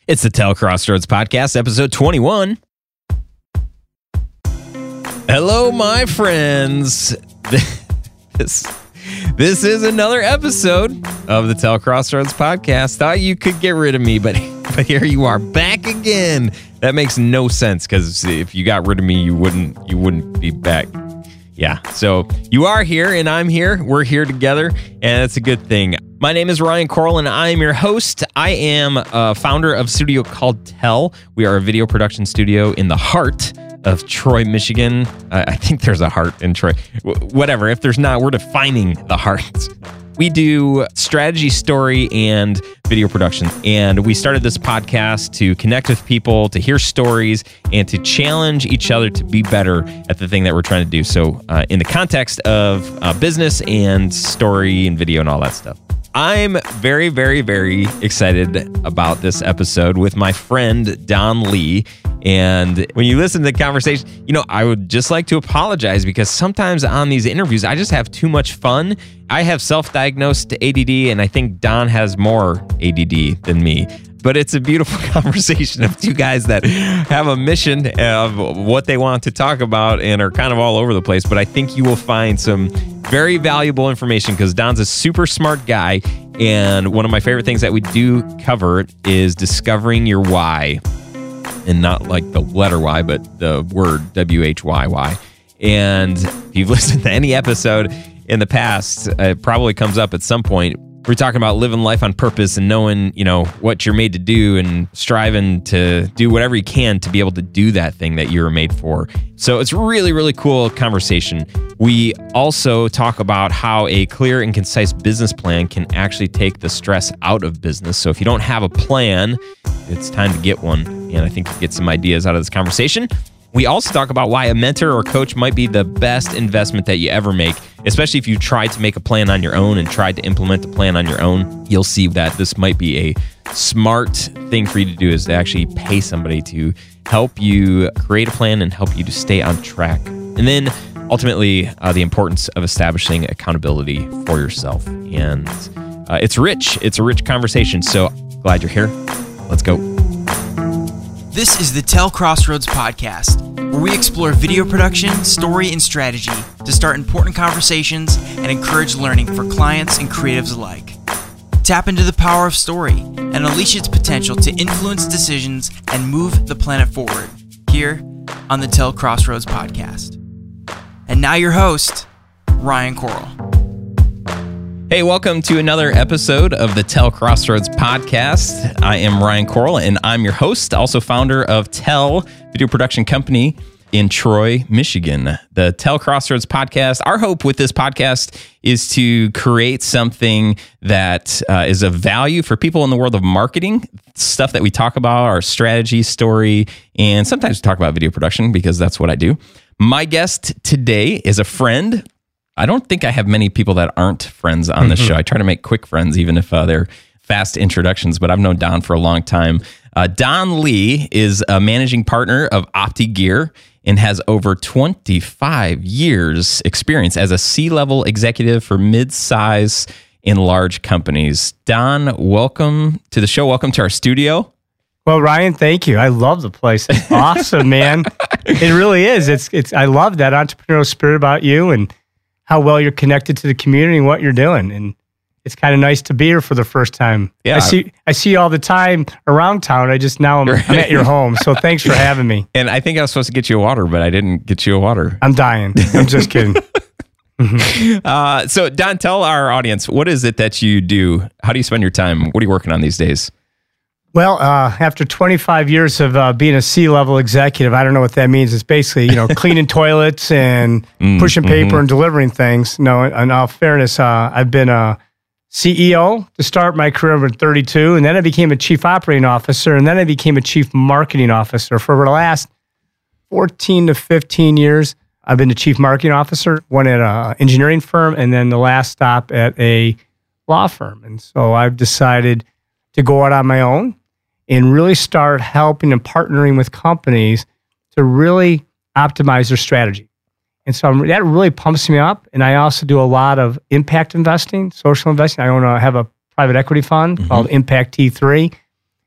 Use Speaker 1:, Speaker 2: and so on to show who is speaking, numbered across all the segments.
Speaker 1: It's the Tell Crossroads Podcast, episode 21. Hello, my friends. This is another episode of the Tell Crossroads Podcast. Thought you could get rid of me, but here you are, back again. That makes no sense, because if you got rid of me, you wouldn't be back. Yeah, so you are here and I'm here. We're here together, and that's a good thing. My name is Ryan Coral, and I am your host. I am a founder of a studio called Tell. We are a video production studio in the heart of Troy, Michigan. I think there's a heart in Troy. Whatever. If there's not, we're defining the heart. We do strategy, story, and video production. And we started this podcast to connect with people, to hear stories, and to challenge each other to be better at the thing that we're trying to do. So in the context of business and story and video and all that stuff. I'm very, very, very excited about this episode with my friend, Don Lee. And when you listen to the conversation, I would just like to apologize, because sometimes on these interviews, I just have too much fun. I have self-diagnosed ADD, and I think Don has more ADD than me. But it's a beautiful conversation of two guys that have a mission of what they want to talk about and are kind of all over the place. But I think you will find some very valuable information, because Don's a super smart guy. And one of my favorite things that we do cover is discovering your why. And not like the letter Y, but the word W-H-Y-Y. And if you've listened to any episode in the past, it probably comes up at some point. We're talking about living life on purpose and knowing, what you're made to do, and striving to do whatever you can to be able to do that thing that you were made for. So it's really, really cool conversation. We also talk about how a clear and concise business plan can actually take the stress out of business. So if you don't have a plan, it's time to get one. And I think you get some ideas out of this conversation. We also talk about why a mentor or coach might be the best investment that you ever make, especially if you try to make a plan on your own and tried to implement the plan on your own. You'll see that this might be a smart thing for you to do, is to actually pay somebody to help you create a plan and help you to stay on track. And then ultimately, the importance of establishing accountability for yourself. And it's rich. It's a rich conversation. So glad you're here. Let's go.
Speaker 2: This is the Tell Crossroads Podcast, where we explore video production, story, and strategy to start important conversations and encourage learning for clients and creatives alike. Tap into the power of story and unleash its potential to influence decisions and move the planet forward here on the Tell Crossroads Podcast. And now your host, Ryan Coral.
Speaker 1: Hey, welcome to another episode of the Tell Crossroads Podcast. I am Ryan Coral, and I'm your host, also founder of Tell Video Production Company in Troy, Michigan. The Tell Crossroads Podcast, our hope with this podcast is to create something that is of value for people in the world of marketing, stuff that we talk about, our strategy, story, and sometimes we talk about video production, because that's what I do. My guest today is a friend. I don't think I have many people that aren't friends on this show. I try to make quick friends, even if they're fast introductions, but I've known Don for a long time. Don Lee is a managing partner of OptiGear and has over 25 years experience as a C-level executive for mid-size and large companies. Don, welcome to the show. Welcome to our studio.
Speaker 3: Well, Ryan, thank you. I love the place. It's awesome, man. It really is. It's. I love that entrepreneurial spirit about you, and how well you're connected to the community and what you're doing. And it's kind of nice to be here for the first time. Yeah. I see you all the time around town. I'm at your home. So thanks for having me.
Speaker 1: And I think I was supposed to get you a water, but I didn't get you a water.
Speaker 3: I'm dying. I'm just kidding.
Speaker 1: So Don, tell our audience, what is it that you do? How do you spend your time? What are you working on these days?
Speaker 3: Well, after 25 years of being a C-level executive, I don't know what that means. It's basically, cleaning toilets and pushing paper and delivering things. No, in all fairness, I've been a CEO to start my career at 32, and then I became a chief operating officer, and then I became a chief marketing officer. For the last 14 to 15 years, I've been the chief marketing officer, one at an engineering firm, and then the last stop at a law firm. And so I've decided to go out on my own and really start helping and partnering with companies to really optimize their strategy. And so that really pumps me up. And I also do a lot of impact investing, social investing. I have a private equity fund called Impact T3.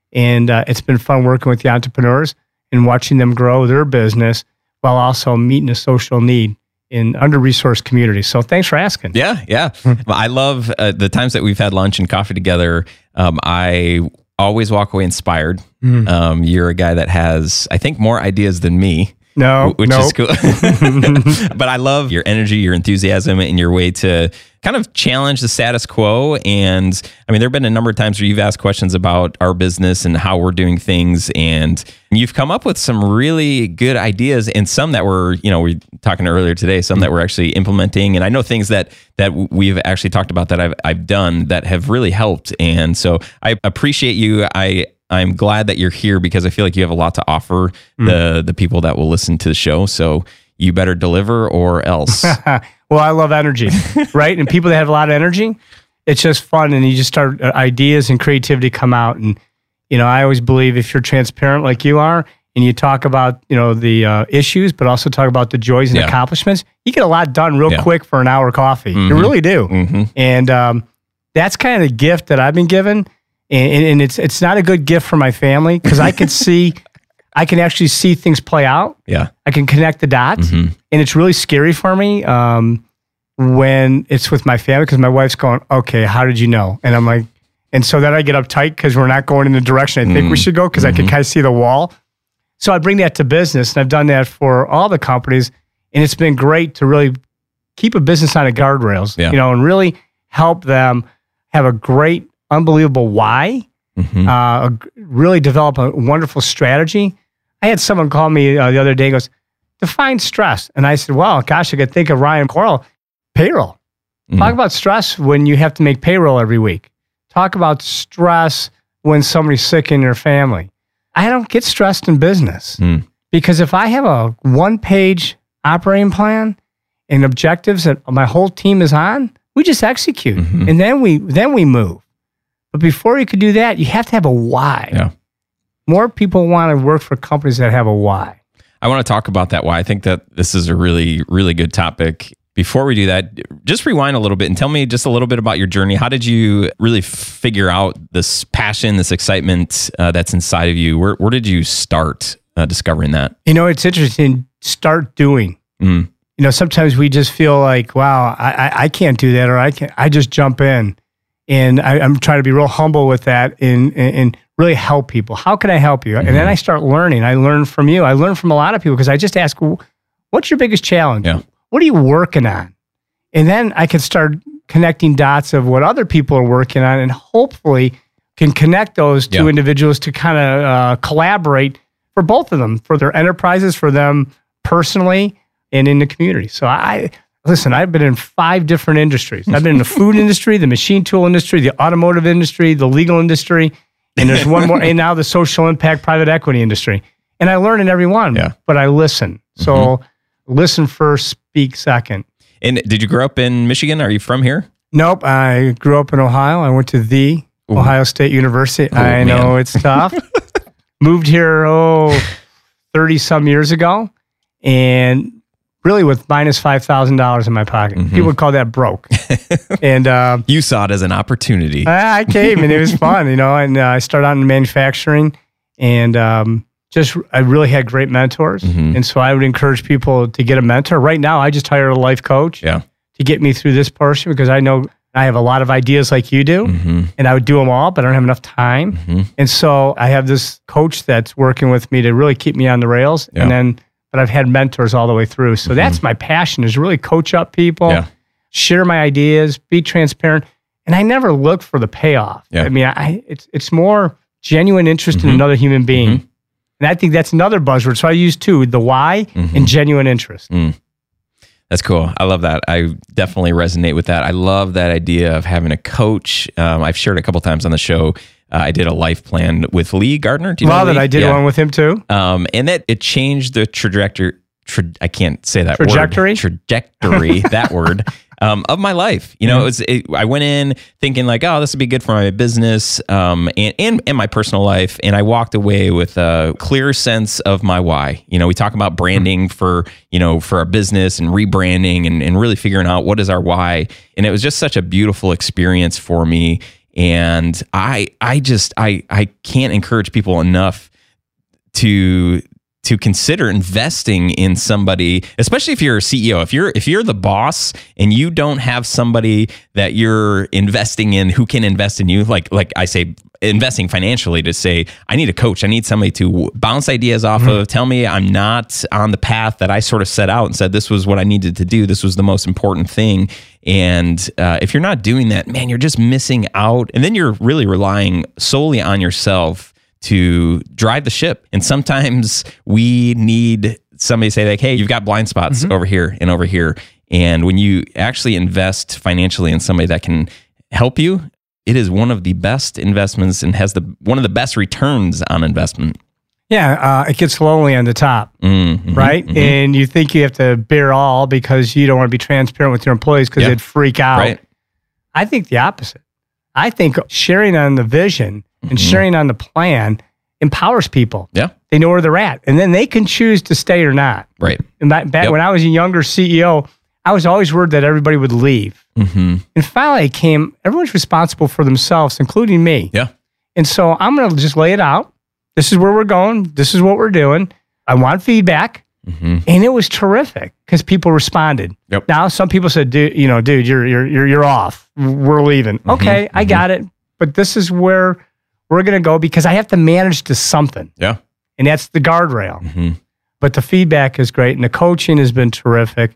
Speaker 3: And it's been fun working with the entrepreneurs and watching them grow their business while also meeting a social need in under-resourced communities. So thanks for asking.
Speaker 1: Yeah. I love the times that we've had lunch and coffee together. I always walk away inspired. You're a guy that has, I think, more ideas than me. Which is cool. But I love your energy, your enthusiasm, and your way to kind of challenge the status quo. And I mean, there have been a number of times where you've asked questions about our business and how we're doing things, and you've come up with some really good ideas, and some that were, we were talking earlier today, some that we're actually implementing. And I know things that we've actually talked about that I've done that have really helped. And so I appreciate you. I'm glad that you're here because I feel like you have a lot to offer the people that will listen to the show. So you better deliver or else.
Speaker 3: Well, I love energy, right? And people that have a lot of energy, it's just fun. And you just start ideas and creativity come out. And, I always believe if you're transparent like you are and you talk about, the issues, but also talk about the joys and accomplishments, you get a lot done real quick for an hour of coffee. You really do. And that's kind of the gift that I've been given. And it's not a good gift for my family because I can actually see things play out. Yeah. I can connect the dots. And it's really scary for me when it's with my family because my wife's going, okay, how did you know? And I'm like, and so then I get uptight because we're not going in the direction I think we should go because I can kind of see the wall. So I bring that to business, and I've done that for all the companies. And it's been great to really keep a business on the guardrails, and really help them have a great, unbelievable why, really develop a wonderful strategy. I had someone call me the other day and goes, define stress. And I said, well, gosh, I could think of Ryan Coral, payroll. Talk about stress when you have to make payroll every week. Talk about stress when somebody's sick in your family. I don't get stressed in business because if I have a one-page operating plan and objectives that my whole team is on, we just execute and then we move. But before you could do that, you have to have a why. Yeah. More people want to work for companies that have a why.
Speaker 1: I want to talk about that why. I think that this is a really, really good topic. Before we do that, just rewind a little bit and tell me just a little bit about your journey. How did you really figure out this passion, this excitement that's inside of you? Where did you start discovering that?
Speaker 3: It's interesting. Start doing. Sometimes we just feel like, wow, I can't do that, or I just jump in. And I'm trying to be real humble with that and really help people. How can I help you? And then I start learning. I learn from you. I learn from a lot of people because I just ask, what's your biggest challenge? Yeah. What are you working on? And then I can start connecting dots of what other people are working on and hopefully can connect those two individuals to kind of collaborate for both of them, for their enterprises, for them personally, and in the community. So Listen, I've been in 5 different industries. I've been in the food industry, the machine tool industry, the automotive industry, the legal industry, and there's one more, and now the social impact private equity industry. And I learn in every one, but I listen. So listen first, speak second.
Speaker 1: And did you grow up in Michigan? Are you from here?
Speaker 3: Nope. I grew up in Ohio. I went to the Ohio State University. I know it's tough. Moved here, 30-some years ago. And really with minus $5,000 in my pocket. People would call that broke. And
Speaker 1: you saw it as an opportunity.
Speaker 3: I came and it was fun, and I started out in manufacturing, and I really had great mentors. And so I would encourage people to get a mentor. Right now, I just hired a life coach to get me through this portion because I know I have a lot of ideas like you do, and I would do them all, but I don't have enough time. And so I have this coach that's working with me to really keep me on the rails. But I've had mentors all the way through. So that's my passion, is really coach up people, share my ideas, be transparent. And I never look for the payoff. I mean, it's more genuine interest in another human being. And I think that's another buzzword. So I use 2, the why and genuine interest.
Speaker 1: That's cool. I love that. I definitely resonate with that. I love that idea of having a coach. I've shared a couple times on the show. I did a life plan with Lee Gardner. Do you know Lee?
Speaker 3: I did one with him too.
Speaker 1: And that it changed the trajectory. I can't say that
Speaker 3: trajectory?
Speaker 1: word. Trajectory, that word, of my life. I went in thinking like, oh, this would be good for my business and my personal life. And I walked away with a clear sense of my why. We talk about branding for our business and rebranding and really figuring out what is our why. And it was just such a beautiful experience for me. And I can't encourage people enough to consider investing in somebody, especially if you're a CEO. If you're the boss and you don't have somebody that you're investing in who can invest in you, like I say, investing financially, to say, I need a coach. I need somebody to bounce ideas off of, tell me I'm not on the path that I sort of set out and said this was what I needed to do. This was the most important thing. And if you're not doing that, man, you're just missing out. And then you're really relying solely on yourself to drive the ship. And sometimes we need somebody to say like, hey, you've got blind spots over here and over here. And when you actually invest financially in somebody that can help you, it is one of the best investments and has one of the best returns on investment.
Speaker 3: Yeah, it gets lonely on the top, right? And you think you have to bear all because you don't want to be transparent with your employees because they'd freak out.
Speaker 1: Right.
Speaker 3: I think the opposite. I think sharing on the vision and sharing on the plan empowers people.
Speaker 1: Yeah.
Speaker 3: They know where they're at. And then they can choose to stay or not.
Speaker 1: Right.
Speaker 3: And back when I was a younger CEO, I was always worried that everybody would leave. And finally it came, everyone's responsible for themselves, including me.
Speaker 1: Yeah.
Speaker 3: And so I'm going to just lay it out. This is where we're going. This is what we're doing. I want feedback. And it was terrific because people responded.
Speaker 1: Yep.
Speaker 3: Now, some people said, dude, you're off. We're leaving. Okay, I got it. But this is where we're going to go because I have to manage to something.
Speaker 1: Yeah.
Speaker 3: And that's the guardrail. But the feedback is great. And the coaching has been terrific.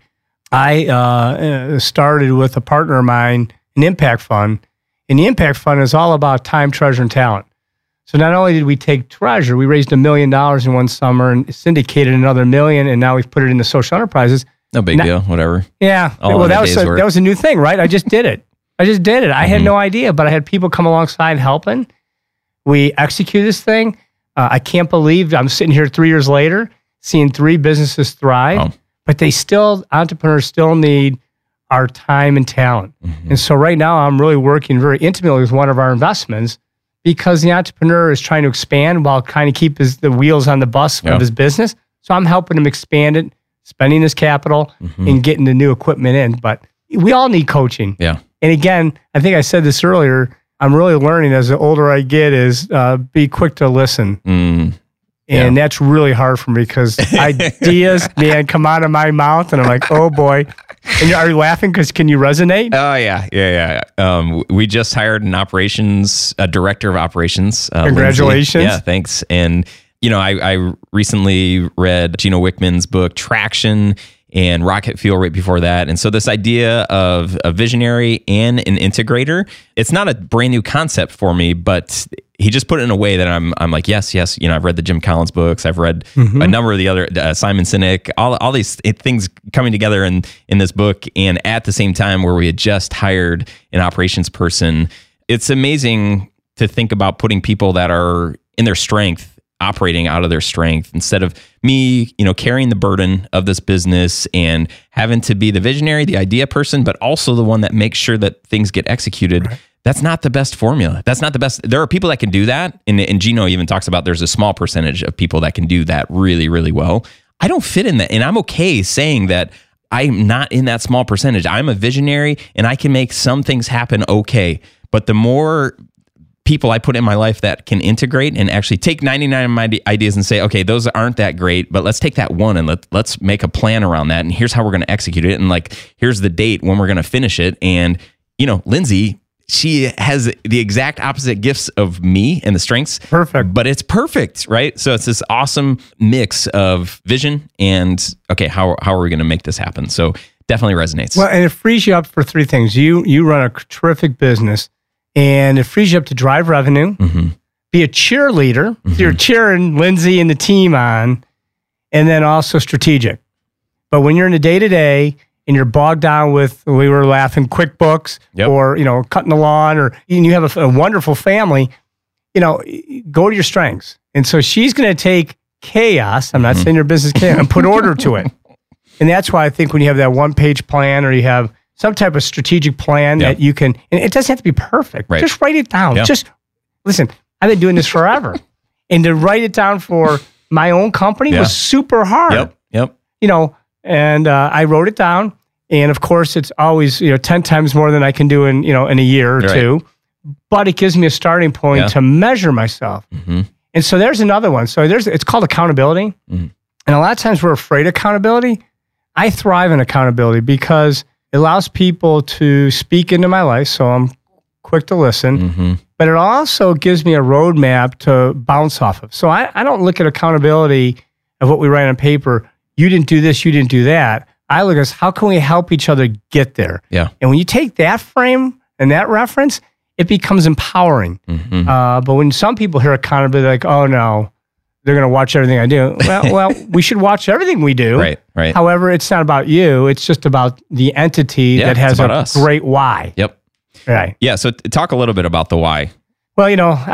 Speaker 3: I started with a partner of mine, an impact fund. And the impact fund is all about time, treasure, and talent. So not only did we take treasure, we raised $1 million in one summer and syndicated another $1 million, and now we've put it into social enterprises.
Speaker 1: No big deal, whatever.
Speaker 3: Yeah.
Speaker 1: Well,
Speaker 3: that was a new thing, right? I just did it. I had no idea, but I had people come alongside helping. We executed this thing. I can't believe I'm sitting here 3 years later, seeing 3 businesses thrive, but entrepreneurs still need our time and talent. And so right now I'm really working very intimately with one of our investments because the entrepreneur is trying to expand while kind of keep the wheels on the bus of his business. So I'm helping him expand it, spending his capital and getting the new equipment in. But we all need coaching.
Speaker 1: Yeah.
Speaker 3: And again, I think I said this earlier, I'm really learning as the older I get is be quick to listen. And that's really hard for me because ideas, man, come out of my mouth and I'm like, oh boy. And are you laughing because can you resonate?
Speaker 1: Oh, yeah. We just hired a director of operations.
Speaker 3: Congratulations.
Speaker 1: Lindsay. Yeah, thanks. And, I recently read Gino Wickman's book, Traction, and Rocket Fuel right before that. And so this idea of a visionary and an integrator, it's not a brand new concept for me, but he just put it in a way that I'm like, yes. I've read the Jim Collins books. I've read a number of the other, Simon Sinek, all these things coming together in this book. And at the same time where we had just hired an operations person, it's amazing to think about putting people that are in their strength, operating out of their strength instead of me, carrying the burden of this business and having to be the visionary, the idea person, but also the one that makes sure that things get executed. Right. That's not the best formula. That's not the best. There are people that can do that. And Gino even talks about there's a small percentage of people that can do that really, really well. I don't fit in that. And I'm okay saying that I'm not in that small percentage. I'm a visionary and I can make some things happen okay. But the more people I put in my life that can integrate and actually take 99 of my ideas and say, okay, those aren't that great, but let's take that one and let's make a plan around that. And here's how we're going to execute it. And here's the date when we're going to finish it. And, Lindsay, she has the exact opposite gifts of me and the strengths.
Speaker 3: Perfect.
Speaker 1: But it's perfect, right? So it's this awesome mix of vision and, okay, how are we going to make this happen? So definitely resonates.
Speaker 3: Well, and it frees you up for 3 things. You run a terrific business. And it frees you up to drive revenue, be a cheerleader. So you're cheering Lindsay and the team on, and then also strategic. But when you're in the day-to-day and you're bogged down with, we were laughing, QuickBooks or, cutting the lawn, and you have a wonderful family, go to your strengths. And so she's going to take chaos, I'm not saying your business chaos, and put order to it. And that's why I think when you have that one-page plan or you have some type of strategic plan that you can, and it doesn't have to be perfect. Right. Just write it down. Just listen, I've been doing this forever. And to write it down for my own company was super hard.
Speaker 1: Yep.
Speaker 3: And I wrote it down. And of course, it's always, 10 times more than I can do in a year or two. but it gives me a starting point to measure myself.
Speaker 1: Mm-hmm.
Speaker 3: And so there's another one. So it's called accountability. Mm-hmm. And a lot of times we're afraid of accountability. I thrive in accountability because it allows people to speak into my life. So I'm quick to listen, mm-hmm. but it also gives me a roadmap to bounce off of. So I don't look at accountability of what we write on paper. You didn't do this, you didn't do that. I look at how can we help each other get there?
Speaker 1: Yeah.
Speaker 3: And when you take that frame and that reference, it becomes empowering. Mm-hmm. But when some people hear accountability, they're like, oh no, they're going to watch everything I do. Well, we should watch everything we do.
Speaker 1: Right.
Speaker 3: However, it's not about you. It's just about the entity that has a great why.
Speaker 1: Yep.
Speaker 3: Right.
Speaker 1: Yeah. So talk a little bit about the why.
Speaker 3: Well,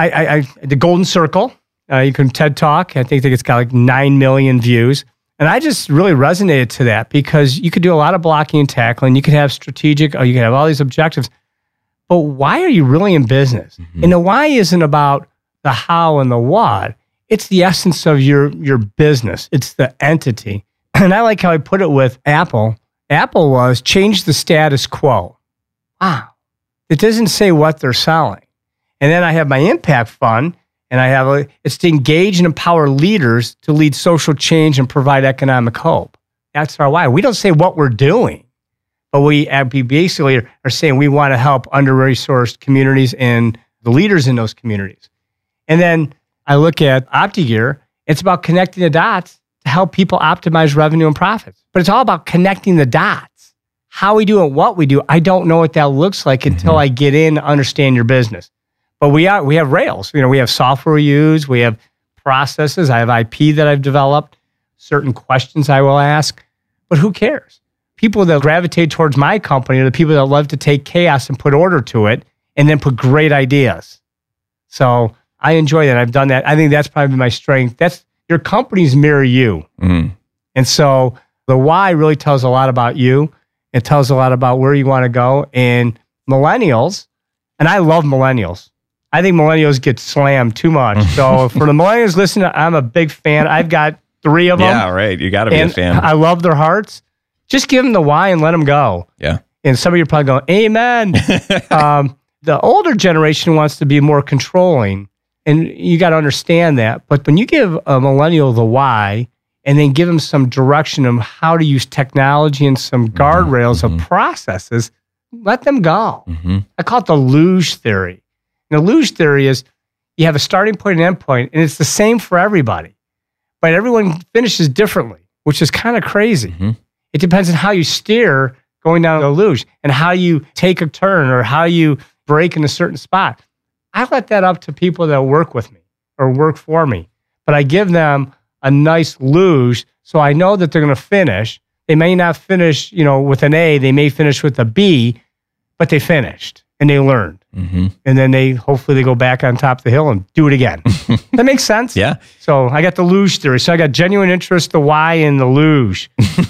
Speaker 3: I the Golden Circle, you can TED Talk. I think it's got like 9 million views. And I just really resonated to that because you could do a lot of blocking and tackling. You could have strategic, or you could have all these objectives. But why are you really in business? Mm-hmm. And the why isn't about the how and the what. It's the essence of your business. It's the entity. And I like how I put it with Apple. Apple was change the status quo. Wow. It doesn't say what they're selling. And then I have my impact fund, and it's to engage and empower leaders to lead social change and provide economic hope. That's our why. We don't say what we're doing, but we basically are saying we want to help under-resourced communities and the leaders in those communities. And then I look at OptiGear. It's about connecting the dots to help people optimize revenue and profits. But it's all about connecting the dots. How we do it, what we do, I don't know what that looks like until I get in to understand your business. But we have rails. We have software we use. We have processes. I have IP that I've developed. Certain questions I will ask. But who cares? People that gravitate towards my company are the people that love to take chaos and put order to it and then put great ideas. So I enjoy that. I've done that. I think that's probably my strength. That's your companies mirror you. Mm. And so the why really tells a lot about you. It tells a lot about where you want to go. And millennials, and I love millennials. I think millennials get slammed too much. So for the millennials listening, I'm a big fan. I've got 3 of them.
Speaker 1: Yeah, right. You got to be a fan.
Speaker 3: I love their hearts. Just give them the why and let them go.
Speaker 1: Yeah.
Speaker 3: And some of you are probably going, amen. The older generation wants to be more controlling. And you got to understand that. But when you give a millennial the why and then give them some direction of how to use technology and some guardrails of processes, let them go. Mm-hmm. I call it the luge theory. And the luge theory is you have a starting point and end point, and it's the same for everybody. But everyone finishes differently, which is kind of crazy. Mm-hmm. It depends on how you steer going down the luge and how you take a turn or how you brake in a certain spot. I let that up to people that work with me or work for me. But I give them a nice luge so I know that they're going to finish. They may not finish, with an A. They may finish with a B, but they finished and they learned. Mm-hmm. And then hopefully they go back on top of the hill and do it again. That makes sense?
Speaker 1: Yeah.
Speaker 3: So I got the luge theory. So I got genuine interest, the why, and the luge.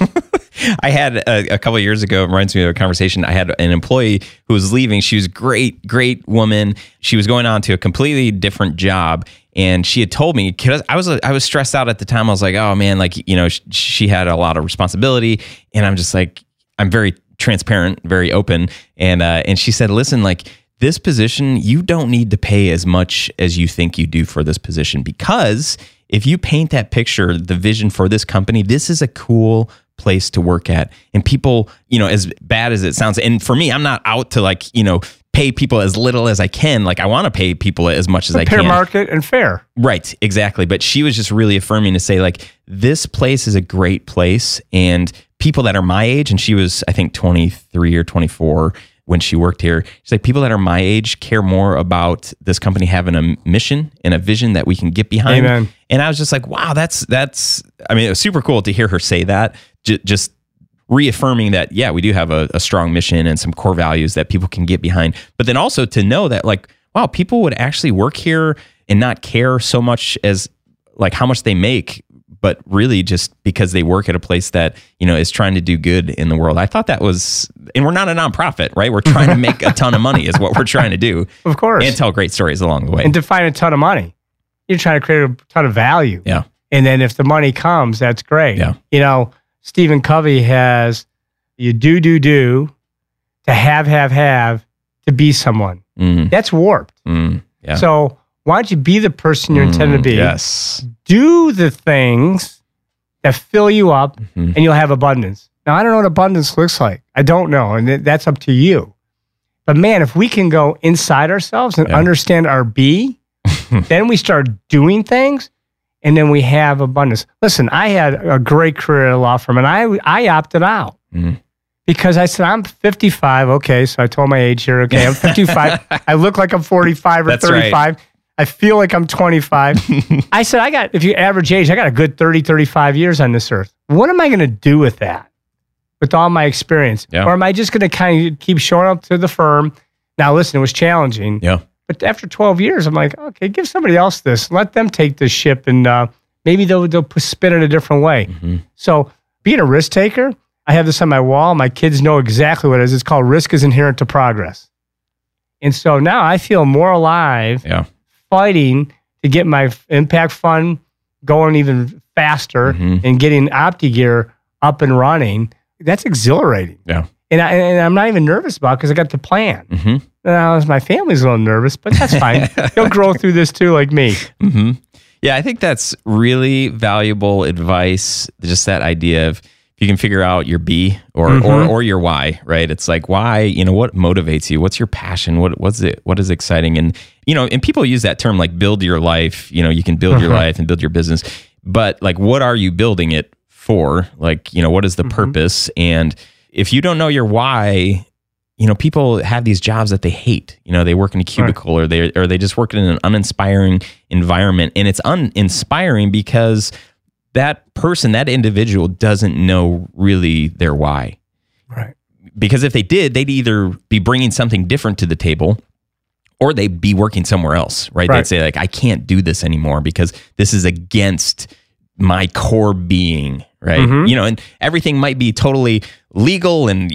Speaker 1: I had a couple of years ago, it reminds me of a conversation. I had an employee who was leaving. She was great woman. She was going on to a completely different job. And she had told me, because I was stressed out at the time. I was like, oh man, she had a lot of responsibility. And I'm just like, I'm very transparent, very open. And she said, listen, this position, you don't need to pay as much as you think you do for this position, because if you paint that picture, the vision for this company, this is a cool place to work at. And people, as bad as it sounds, and for me, I'm not out to pay people as little as I can. I want to pay people as much as I can.
Speaker 3: Fair market and fair.
Speaker 1: Right, exactly. But she was just really affirming to say, this place is a great place. And people that are my age, and she was, I think, 23 or 24 when she worked here. She's like, people that are my age care more about this company having a mission and a vision that we can get behind.
Speaker 3: Amen.
Speaker 1: And I was just like, wow, that's, it was super cool to hear her say that, just reaffirming that, yeah, we do have a strong mission and some core values that people can get behind. But then also to know that wow, people would actually work here and not care so much as how much they make, but really just because they work at a place that, is trying to do good in the world. I thought that was, and we're not a nonprofit, right? We're trying to make a ton of money is what we're trying to do.
Speaker 3: Of course.
Speaker 1: And tell great stories along the way.
Speaker 3: And define a ton of money. You're trying to create a ton of value.
Speaker 1: Yeah.
Speaker 3: And then if the money comes, that's great.
Speaker 1: Yeah.
Speaker 3: Stephen Covey has, you do, to have, to be someone. That's warped.
Speaker 1: Yeah.
Speaker 3: So why don't you be the person you're intended to be?
Speaker 1: Yes.
Speaker 3: Do the things that fill you up and you'll have abundance. Now, I don't know what abundance looks like. I don't know. And that's up to you. But man, if we can go inside ourselves and understand our be, then we start doing things and then we have abundance. Listen, I had a great career at a law firm and I opted out because I said, I'm 55. Okay. So I told my age here. Okay. I'm 55. I look like I'm 45 or 35. Right. I feel like I'm 25. I said, if you average age, I got a good 30, 35 years on this earth. What am I going to do with that? With all my experience? Yeah. Or am I just going to kind of keep showing up to the firm? Now, listen, it was challenging.
Speaker 1: Yeah.
Speaker 3: But after 12 years, I'm like, okay, give somebody else this. Let them take this ship and maybe they'll spin it a different way. So being a risk taker, I have this on my wall. My kids know exactly what it is. It's called risk is inherent to progress. And so now I feel more alive fighting to get my impact fund going even faster and getting OptiGear up and running. That's exhilarating. Yeah. And I'm not even nervous about it because I got the plan. Now, my family's a little nervous, but that's fine. They'll grow through this too, like me.
Speaker 1: Yeah, I think that's really valuable advice. Just that idea of if you can figure out your B or your why, right? It's like why, what motivates you? What's your passion? What is exciting? And and people use that term like build your life. You can build your life and build your business, but like what are you building it for? Like, what is the purpose? And if you don't know your why, people have these jobs that they hate. They work in a cubicle or they just work in an uninspiring environment. And it's uninspiring because that person, that individual doesn't know really their why.
Speaker 3: Right.
Speaker 1: Because if they did, they'd either be bringing something different to the table or they'd be working somewhere else, right? They'd say like, I can't do this anymore because this is against my core being, right? And everything might be totally legal and,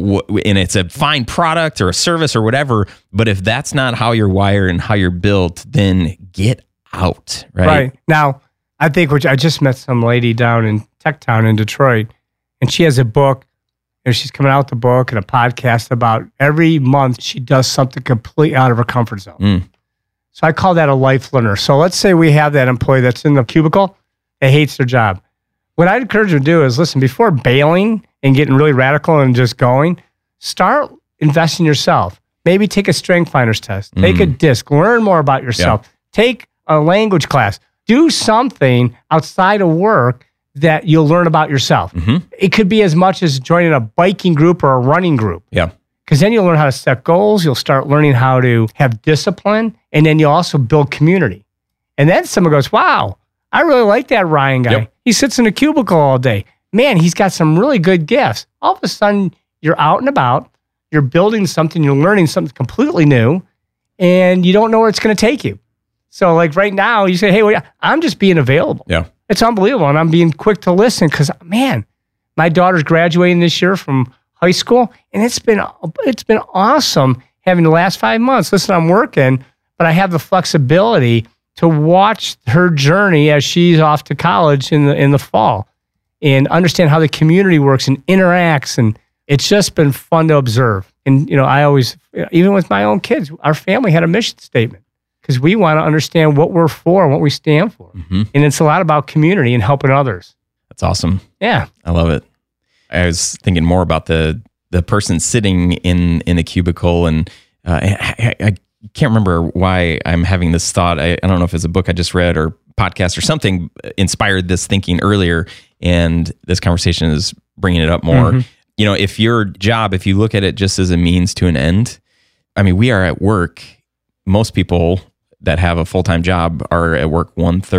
Speaker 1: and it's a fine product or a service or whatever. But if that's not how you're wired and how you're built, then get out, right?
Speaker 3: Right. Now, I think, I just met some lady down in Tech Town in Detroit, and she has a book, and she's coming out with a book and a podcast about every month she does something completely out of her comfort zone. So I call that a life learner. So let's say we have that employee that's in the cubicle that hates their job. What I'd encourage them to do is, listen, before bailing and getting really radical and just going, start investing in yourself. Maybe take a strength finders test, take a DISC, learn more about yourself, take a language class. Do something outside of work that you'll learn about yourself. It could be as much as joining a biking group or a running group. Yeah. Because then you'll learn how to set goals. You'll start learning how to have discipline. And then you'll also build community. And then someone goes, wow, I really like that Ryan guy. Yep. He sits in a cubicle all day. Man, he's got some really good gifts. All of a sudden, you're out and about. You're building something. You're learning something completely new. And you don't know where it's going to take you. So like right now, you say, hey, well, I'm just being available. Yeah. It's unbelievable. And I'm being quick to listen because, man, my daughter's graduating this year from high school. And it's been awesome having the last 5 months. Listen, I'm working, but I have the flexibility to watch her journey as she's off to college in the fall and understand how the community works and interacts. And it's just been fun to observe. And, I always, even with my own kids, our family had a mission statement. Because we want to understand what we're for and what we stand for. And it's a lot about community and helping others.
Speaker 1: That's awesome.
Speaker 3: Yeah.
Speaker 1: I love it. I was thinking more about the person sitting in a cubicle, and I can't remember why I'm having this thought. I don't know if it's a book I just read or podcast or something inspired this thinking earlier, and this conversation is bringing it up more. If your job, if you look at it just as a means to an end, I mean, we are at work. Most people that have a full-time job are at work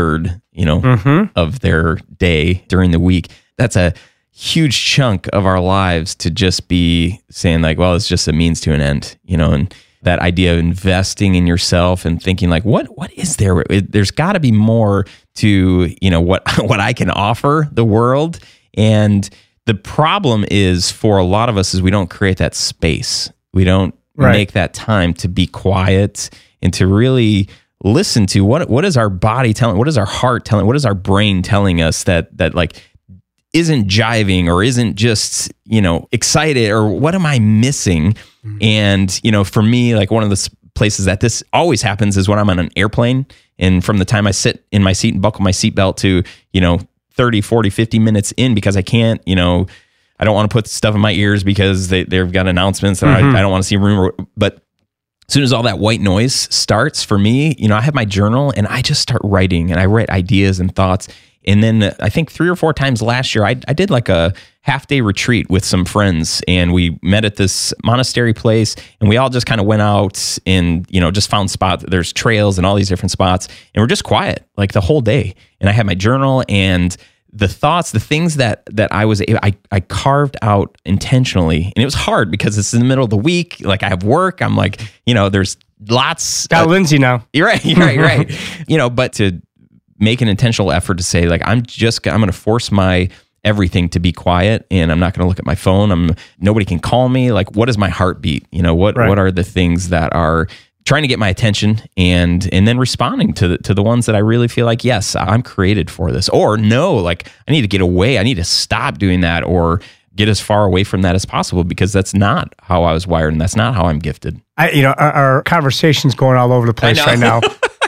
Speaker 1: 1/3, of their day during the week. That's a huge chunk of our lives to just be saying like, well, it's just a means to an end, and that idea of investing in yourself and thinking like, what is there? There's got to be more to, what I can offer the world. And the problem is for a lot of us is we don't create that space. We don't make that time to be quiet and to really listen to what is our body telling, what is our heart telling, what is our brain telling us that like isn't jiving or isn't just, excited, or what am I missing? And, for me, like one of the places that this always happens is when I'm on an airplane, and from the time I sit in my seat and buckle my seatbelt to, 30, 40, 50 minutes in, because I can't, I don't want to put stuff in my ears because they've got announcements, or I don't want to see a rumor. But as soon as all that white noise starts for me, I have my journal and I just start writing, and I write ideas and thoughts. And then I think 3 or 4 times last year, I did like a half-day retreat with some friends, and we met at this monastery place, and we all just kind of went out and, just found spots. There's trails and all these different spots, and we're just quiet like the whole day. And I had my journal, and the thoughts, the things that I carved out intentionally. And it was hard because it's in the middle of the week. Like, I have work. I'm like, there's lots.
Speaker 3: Got Lindsay now.
Speaker 1: You're right. But to make an intentional effort to say, like, I'm going to force my everything to be quiet, and I'm not going to look at my phone. Nobody can call me. Like, what is my heartbeat? What are the things that are trying to get my attention, and then responding to the ones that I really feel like, yes, I'm created for this, or no, like, I need to get away. I need to stop doing that, or get as far away from that as possible, because that's not how I was wired, and that's not how I'm gifted.
Speaker 3: Our conversation's going all over the place right now.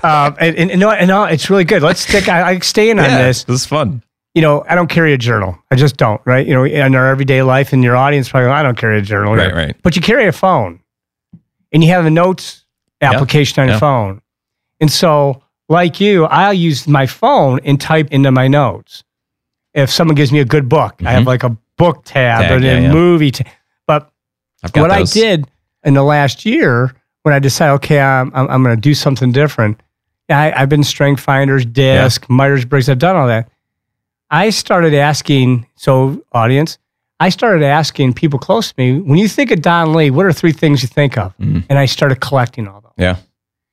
Speaker 3: It's really good. Let's stick. I staying on this.
Speaker 1: This is fun.
Speaker 3: I don't carry a journal. I just don't. Right. In our everyday life, and your audience probably, I don't carry a journal.
Speaker 1: Right.
Speaker 3: But you carry a phone, and you have a notes application on your phone. And so, like you, I'll use my phone and type into my notes. If someone gives me a good book, I have like a book tab and a movie tab. But what I did in the last year, when I decided, okay, I'm going to do something different. I've been Strength Finders, DISC, Myers-Briggs. I've done all that. I started asking, audience, I started asking people close to me, when you think of Don Lee, what are 3 things you think of? And I started collecting all those.
Speaker 1: Yeah.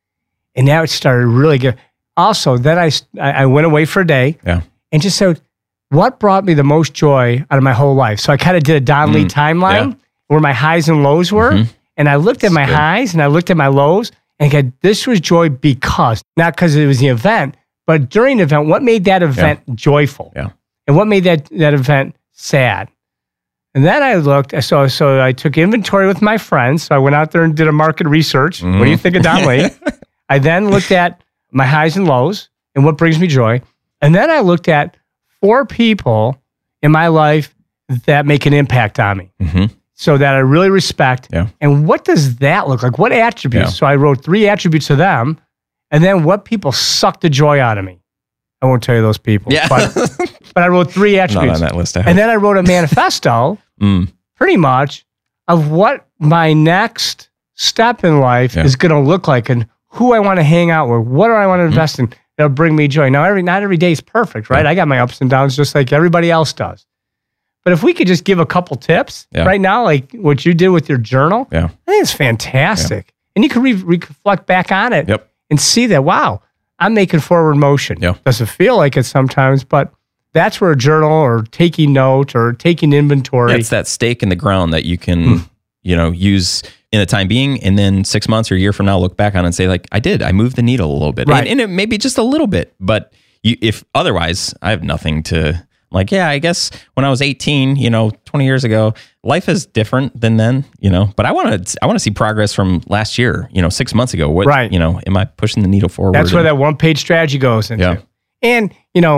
Speaker 3: And now it started really good. Also, then I went away for a day and just said, what brought me the most joy out of my whole life? So I kind of did a Don Lee timeline where my highs and lows were. And I looked at my highs and I looked at my lows, and I go, this was joy because, not because it was the event, but during the event, what made that event joyful? Yeah. And what made that event sad? And then I looked, so I took inventory with my friends. So I went out there and did a market research. What do you think of Don Lee? I then looked at my highs and lows and what brings me joy. And then I looked at 4 people in my life that make an impact on me. So that I really respect. Yeah. And what does that look like? What attributes? Yeah. So I wrote 3 attributes of them, and then what people suck the joy out of me. I won't tell you those people. Yeah. But I wrote 3 attributes.
Speaker 1: Not on that list.
Speaker 3: And then I wrote a manifesto, pretty much, of what my next step in life is going to look like, and who I want to hang out with, what do I want to invest in that'll bring me joy. Now, not every day is perfect, right? I got my ups and downs just like everybody else does. But if we could just give a couple tips right now, like what you did with your journal, I think it's fantastic. And you can reflect back on it and see that, wow, I'm making forward motion. Doesn't feel like it sometimes, but that's where a journal or taking note or taking inventory.
Speaker 1: It's that stake in the ground that you can, use in the time being, and then 6 months or a year from now, look back on it and say, like, I moved the needle a little bit. Right. And it may be just a little bit, but if otherwise, I have nothing to... Like, I guess when I was 18, 20 years ago, life is different than then, but I want to see progress from last year, 6 months ago. What, am I pushing the needle forward?
Speaker 3: That's where that 1-page strategy goes into. Yeah. And,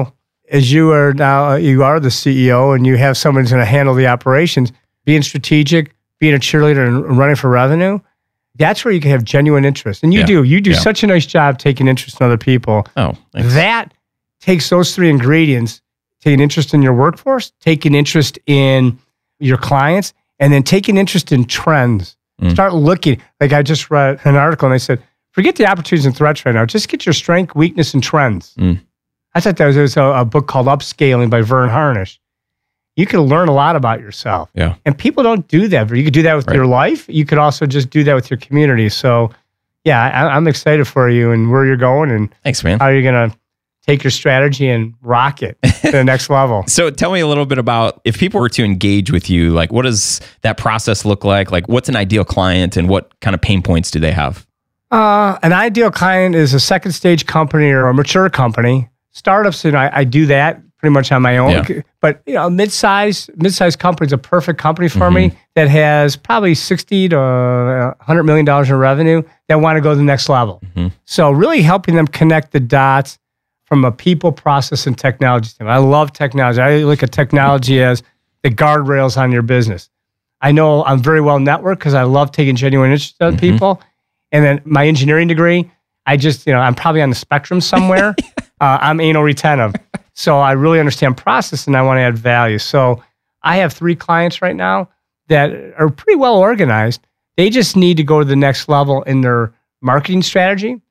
Speaker 3: as you are now, you are the CEO and you have someone who's going to handle the operations, being strategic, being a cheerleader and running for revenue, that's where you can have genuine interest. And you do such a nice job taking interest in other people.
Speaker 1: Oh, thanks.
Speaker 3: That takes those 3 ingredients. Taking interest in your workforce, taking interest in your clients, and then taking interest in trends. Start looking. Like, I just read an article and I said, forget the opportunities and threats right now. Just get your strength, weakness, and trends. I thought there was a book called Upscaling by Vern Harnish. You can learn a lot about yourself. Yeah. And people don't do that. You could do that with your life. You could also just do that with your community. So, I'm excited for you and where you're going, and
Speaker 1: thanks, man.
Speaker 3: How you're going to take your strategy and rock it to the next level.
Speaker 1: So tell me a little bit about, if people were to engage with you, like, what does that process look like? Like, what's an ideal client and what kind of pain points do they have?
Speaker 3: An ideal client is a second stage company or a mature company. Startups, I do that pretty much on my own. Yeah. But mid-size company is a perfect company for me that has probably $60 to $100 million in revenue that want to go to the next level. So really helping them connect the dots from a people, process, and technology standpoint. I love technology. I look at technology as the guardrails on your business. I know I'm very well networked because I love taking genuine interest in people. And then my engineering degree, I'm probably on the spectrum somewhere. I'm anal retentive. So I really understand process and I want to add value. So I have 3 clients right now that are pretty well organized. They just need to go to the next level in their marketing strategy,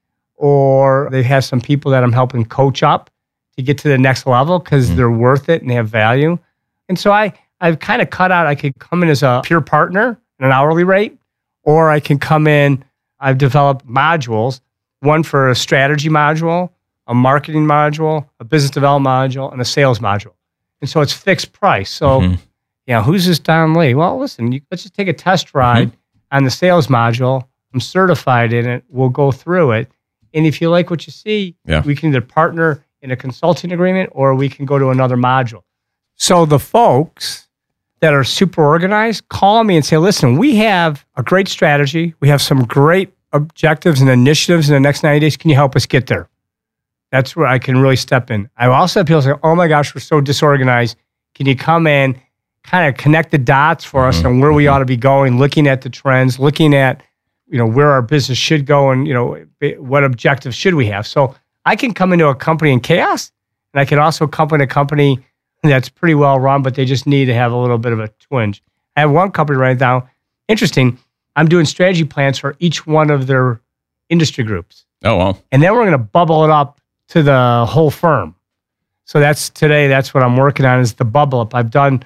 Speaker 3: or they have some people that I'm helping coach up to get to the next level because they're worth it and they have value. And so I've kind of cut out, I could come in as a peer partner at an hourly rate, or I can come in, I've developed modules, one for a strategy module, a marketing module, a business development module, and a sales module. And so it's fixed price. So, who's this Don Lee? Well, listen, let's just take a test ride on the sales module. I'm certified in it. We'll go through it. And if you like what you see, we can either partner in a consulting agreement or we can go to another module. So the folks that are super organized call me and say, listen, we have a great strategy. We have some great objectives and initiatives in the next 90 days. Can you help us get there? That's where I can really step in. I also have people say, oh my gosh, we're so disorganized. Can you come in, kind of connect the dots for us on where we ought to be going, looking at the trends, looking at, where our business should go and, what objectives should we have? So I can come into a company in chaos, and I can also come into a company that's pretty well run, but they just need to have a little bit of a twinge. I have one company right now. Interesting. I'm doing strategy plans for each one of their industry groups.
Speaker 1: Oh, wow.
Speaker 3: And then we're going to bubble it up to the whole firm. So that's what I'm working on is the bubble up. I've done,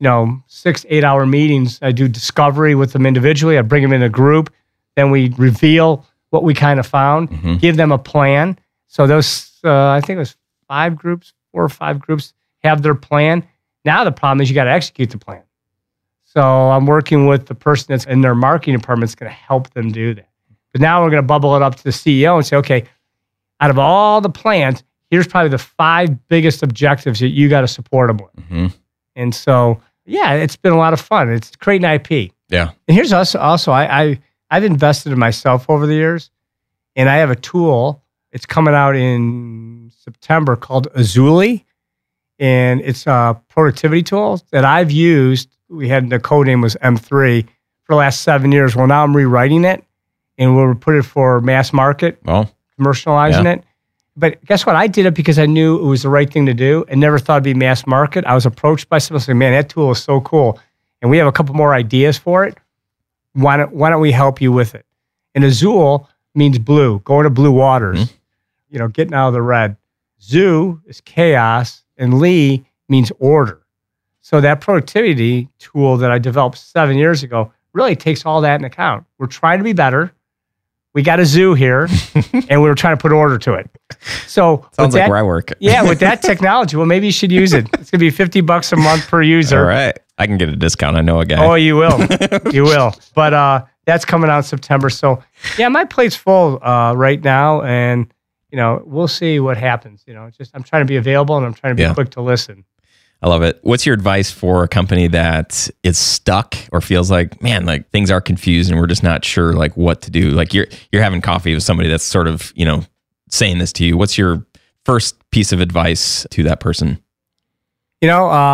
Speaker 3: 6-8 hour meetings. I do discovery with them individually. I bring them in a group. Then we reveal what we kind of found, give them a plan. So those, I think it was 4 or 5 groups have their plan. Now the problem is you got to execute the plan. So I'm working with the person that's in their marketing department that's going to help them do that. But now we're going to bubble it up to the CEO and say, okay, out of all the plans, here's probably the 5 biggest objectives that you got to support them with. And so, it's been a lot of fun. It's creating IP.
Speaker 1: Yeah.
Speaker 3: And here's also I've invested in myself over the years, and I have a tool. It's coming out in September called Azuli, and it's a productivity tool that I've used. The code name was M3 for the last 7 years. Well, now I'm rewriting it, and we'll put it for mass market, commercializing it. But guess what? I did it because I knew it was the right thing to do and never thought it'd be mass market. I was approached by someone saying, man, that tool is so cool. And we have a couple more ideas for it. Why don't we help you with it? And Azul means blue, going to blue waters, getting out of the red. Zoo is chaos, and Lee means order. So that productivity tool that I developed 7 years ago really takes all that into account. We're trying to be better. We got a zoo here, and we were trying to put order to it. So
Speaker 1: sounds like where I work.
Speaker 3: With that technology, well, maybe you should use it. It's going to be $50 a month per user.
Speaker 1: All right. I can get a discount. I know a guy.
Speaker 3: Oh, you will. You will. But that's coming out in September. So, my plate's full right now, and, we'll see what happens. I'm trying to be available, and I'm trying to be quick to listen.
Speaker 1: I love it. What's your advice for a company that is stuck or feels like, man, like things are confused and we're just not sure like what to do? Like you're having coffee with somebody that's sort of, saying this to you. What's your first piece of advice to that person?
Speaker 3: What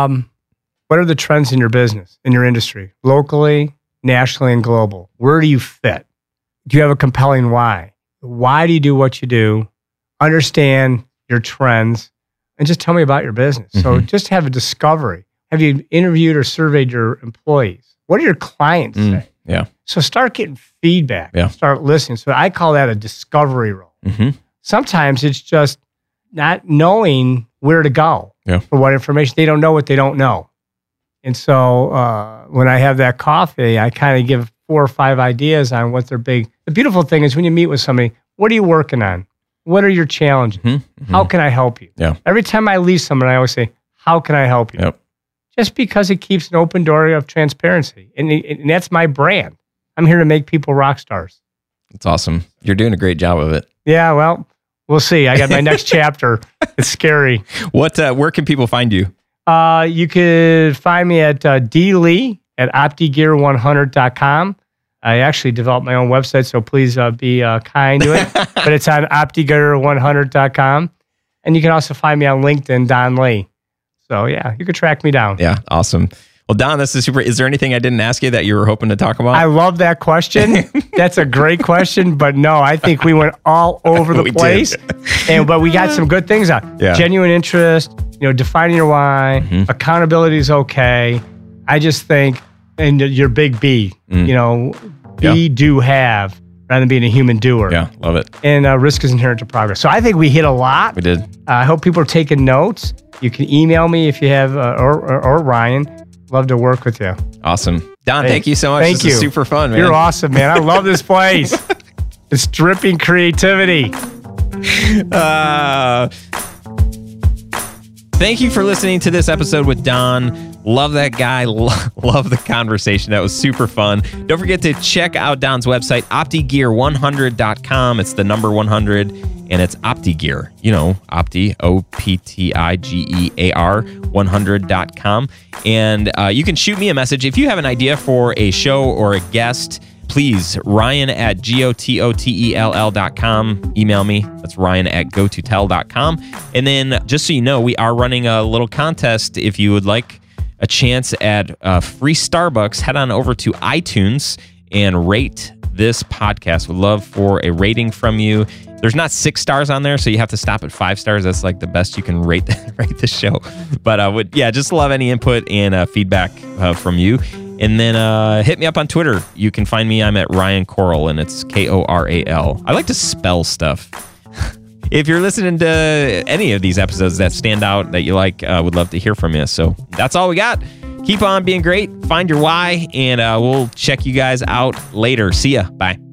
Speaker 3: are the trends in your business, in your industry, locally, nationally, and global? Where do you fit? Do you have a compelling why? Why do you do what you do? Understand your trends. And just tell me about your business. So just have a discovery. Have you interviewed or surveyed your employees? What do your clients say?
Speaker 1: Yeah.
Speaker 3: So start getting feedback. Yeah. Start listening. So I call that a discovery role. Sometimes it's just not knowing where to go for what information. They don't know what they don't know. And so when I have that coffee, I kind of give 4 or 5 ideas on what they're big. The beautiful thing is when you meet with somebody, what are you working on? What are your challenges? How can I help you? Every time I leave someone, I always say, how can I help you? Just because it keeps an open door of transparency. And that's my brand. I'm here to make people rock stars.
Speaker 1: That's awesome. You're doing a great job of it.
Speaker 3: Yeah, well, we'll see. I got my next chapter. It's scary.
Speaker 1: Where can people find you?
Speaker 3: You could find me at dlee@optigear100.com. I actually developed my own website, so please be kind to it. But it's on optigear100.com. And you can also find me on LinkedIn, Don Lee. So, yeah, you can track me down.
Speaker 1: Yeah, awesome. Well, Don, this is super. Is there anything I didn't ask you that you were hoping to talk about?
Speaker 3: I love that question. That's a great question. But no, I think we went all over the place. But we got some good things out.
Speaker 1: Yeah.
Speaker 3: Genuine interest, defining your why, accountability is okay. I just think, and your big B, be, do, have, rather than being a human doer.
Speaker 1: Yeah, love it.
Speaker 3: And risk is inherent to progress. So I think we hit a lot.
Speaker 1: We did.
Speaker 3: I hope people are taking notes. You can email me if you have, or Ryan. Love to work with you.
Speaker 1: Awesome. Don, thank you so much.
Speaker 3: Thank you.
Speaker 1: This is super fun, man.
Speaker 3: You're awesome, man. I love this place. It's dripping creativity.
Speaker 1: Thank you for listening to this episode with Don. Love that guy. Love the conversation. That was super fun. Don't forget to check out Don's website, optigear100.com. It's the number 100, and it's OptiGear. Opti, OPTIGEAR 100.com. And you can shoot me a message. If you have an idea for a show or a guest, please, Ryan@GOTOTELL.com. Email me. That's Ryan@GoToTell.com. And then just so you know, we are running a little contest. If you would like a chance at free Starbucks, head on over to iTunes and rate this podcast. Would love for a rating from you. There's not 6 stars on there, so you have to stop at 5 stars. That's like the best you can rate the show. But just love any input and feedback from you. And then hit me up on Twitter. You can find me. I'm at Ryan Coral, and it's Koral. I like to spell stuff. If you're listening to any of these episodes that stand out that you like, would love to hear from you. So that's all we got. Keep on being great. Find your why, and we'll check you guys out later. See ya. Bye.